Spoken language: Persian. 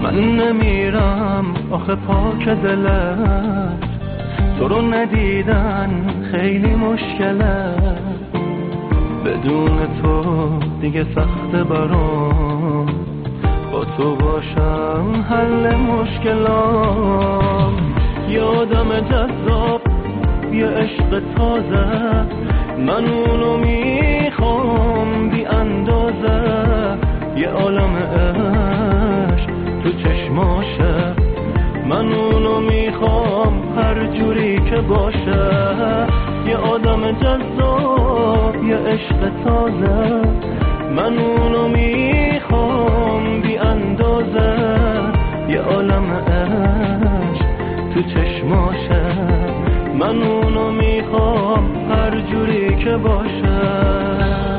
من نمیرم آخه پاک دلت، تو رو ندیدن خیلی مشکله، بدون تو دیگه سخته برام، با تو باشم حل مشکلام. یه آدم جذاب، یه عشق تازه، من اونو میخوام بی اندازه، یه عالم عشق تو چشماشه، من اونو میخوام هر جوری که باشه. یه آدم جذاب، یه عشق تازه، من اونو میخوام بی اندازه، یه عالم عشق تو چشماشه، من اونو میخوام هر جوری که باشه.